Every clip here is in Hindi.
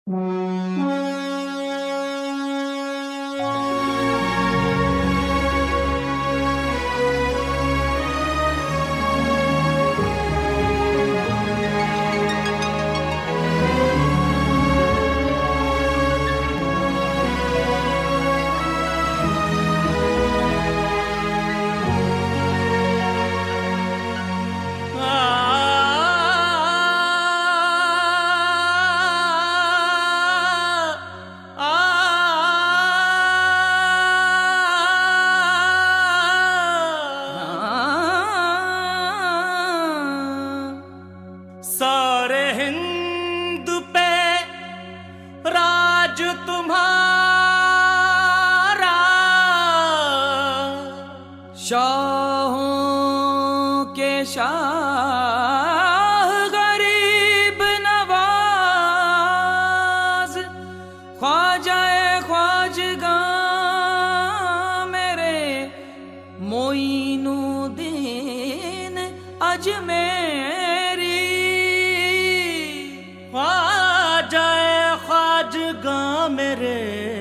सारे हिंद पे राज तुम्हारा, शाहों के शाह गरीब नवाज, ख्वाजाए ख्वाजगा मेरे मोइनुद्दीन अजमेरी। ख्वाजाए ख्वाजगा मेरे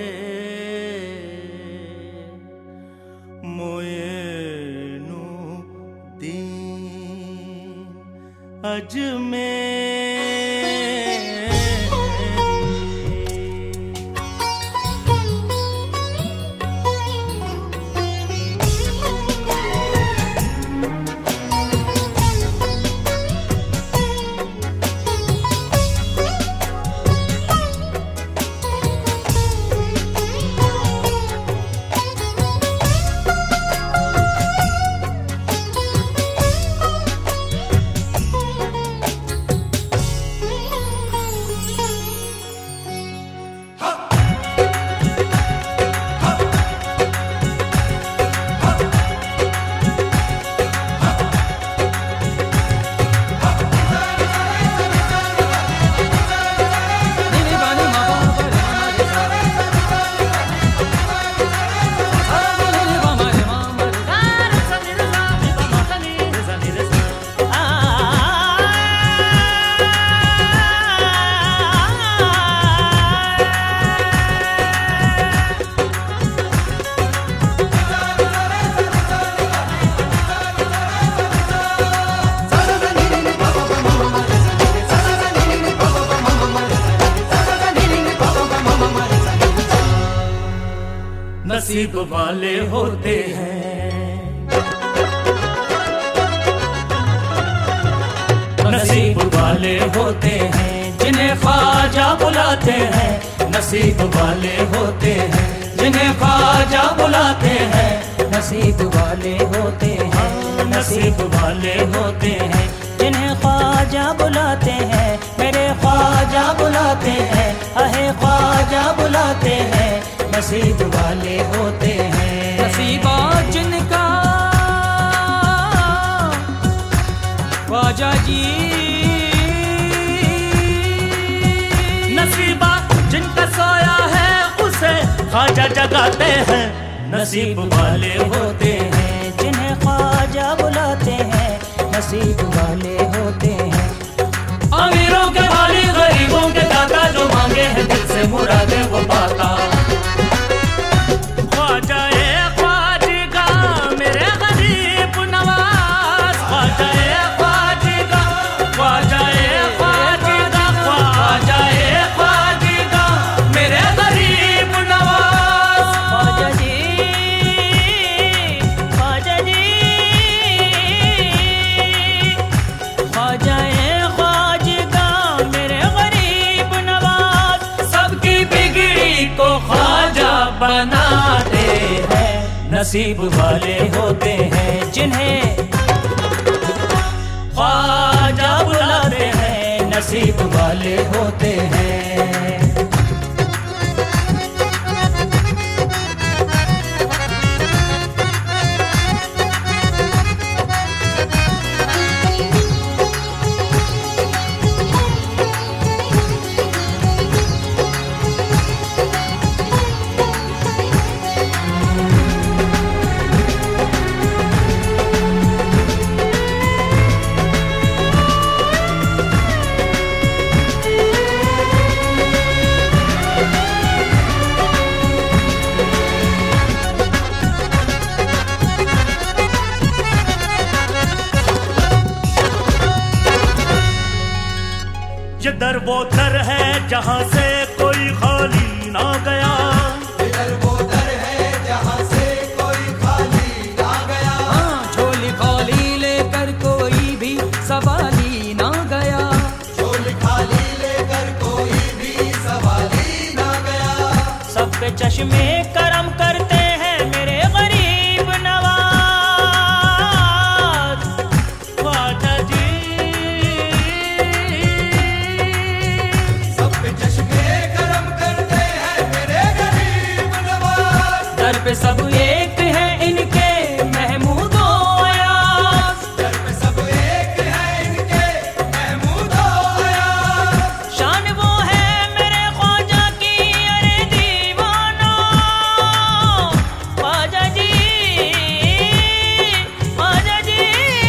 मोइनुद्दीन अजमेरी। नसीब वाले होते हैं, नसीब वाले होते हैं जिन्हें ख्वाजा बुलाते हैं। नसीब वाले होते हैं जिन्हें ख्वाजा बुलाते हैं। नसीब वाले होते हैं, नसीब वाले होते हैं जिन्हें ख्वाजा बुलाते हैं। मेरे ख्वाजा बुलाते हैं, अहे ख्वाजा बुलाते हैं। नसीब वाले होते हैं, नसीबा जिनका ख्वाजा जी। नसीबा जिनका सोया है उसे ख्वाजा जगाते हैं। नसीब वाले होते हैं जिन्हें ख्वाजा बुलाते हैं। नसीब वाले होते हैं, अमीरों के वाली गरीबों के दाता, जो मांगे हैं दिल से मुरादे वो पाता। ख्वाजाए ख्वाजगा मेरे गरीब नवाज, ख्वाजाए ख्वाजगा, ख्वाजाए ख्वाजगा, ख्वाजाए ख्वाजगा मेरे गरीब नवाज। ख्वाजा जी, ख्वाजा जी, ख्वाजाए ख्वाजगा मेरे गरीब नवाज। सबकी बिगड़ी को ख्वाजा बनाते हैं। नसीब वाले होते हैं जिन्हें ख्वाजा बुलाते हैं। नसीब वाले होते हैं। वो दर है जहाँ से कोई खाली ना गया, इधर वो दर है जहाँ से कोई खाली ना गया। हाँ, झोली खाली लेकर कोई भी सवाली ना गया, झोली खाली लेकर कोई भी सवाली ना गया। सब पे चश्मे करम करते हैं मेरे गरीब नवाज ख्वाजा जी। सब पे चश्मे करम करते हैं मेरे गरीब नवाज। दर पे सब एक है इनके महमूदो अयाज, दर पे सब एक है इनके महमूदो अयाज। शान वो है मेरे ख्वाजा की अरे दीवानो, ख्वाजा जी, ख्वाजा जी।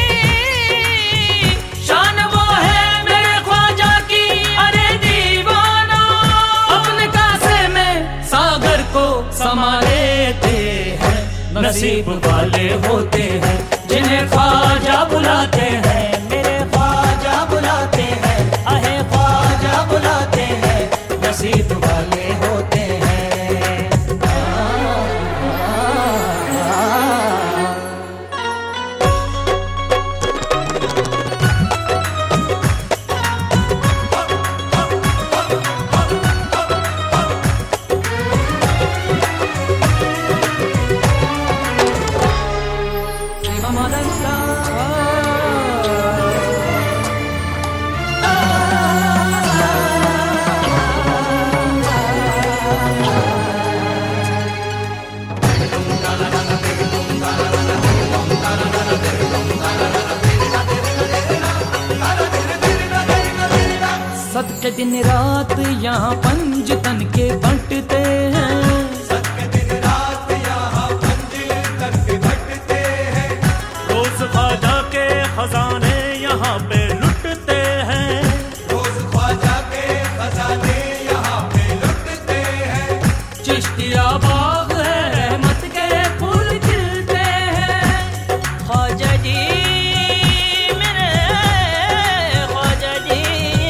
शान वो है मेरे ख्वाजा की अरे दीवानो, अपने कासे में सागर को समा लेते हैं। नसीब वाले होते हैं जिन्हें ख्वाजा बुलाते हैं, मेरे ख्वाजा बुलाते हैं, अहे ख्वाजा बुलाते हैं। नसीब वाले होते हैं। सदके दिन रात यहाँ पंज तन के बंटते हैं, सदके दिन रात यहाँ पंज तन के बंटते हैं। रोज ख्वाजा के खजाने यहाँ पे लुटते हैं, रोज ख्वाजा के खजाने यहाँ पे लुटते हैं। चिश्तिया बाग है रहमत के फूल खिलते हैं। ख्वाजा जी मेरे ख्वाजा जी,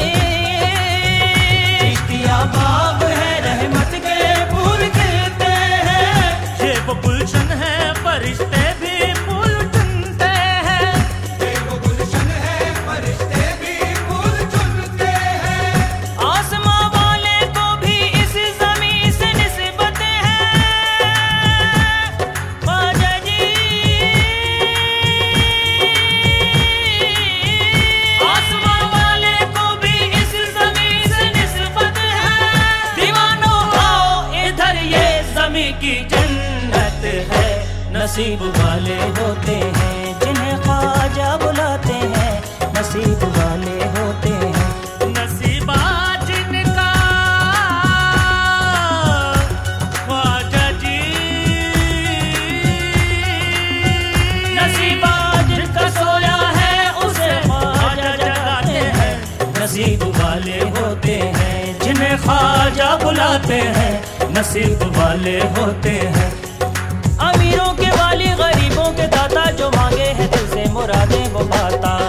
चिश्तिया बाग है रहमत के फूल खिलते हैं। ये वो गुलशन है फरिश्ते भी फूल चुनते हैं। ये वो गुलशन है फरिश्ते भी फूल चुनते हैं। आसमां वाले को भी इस ज़मीं से निस्बत है। ख्वाजा जी, आसमां वाले को भी इस ज़मीं से निस्बत है। दीवानों आओ इधर, ये ज़मीं की जन्नत है। नसीब वाले होते हैं जिन्हें ख्वाजा बुलाते हैं, नसीब वाले होते हैं। नसीबा जिनका ख्वाजा जी, नसीबा जिनका सोया है उसे ख्वाजा जगाते हैं। नसीब वाले होते हैं जिन्हें ख्वाजा बुलाते हैं, नसीब वाले होते हैं। अमीरों के वाली गरीबों के दाता, जो मांगे हैं दिल से मुरादें वो पाता।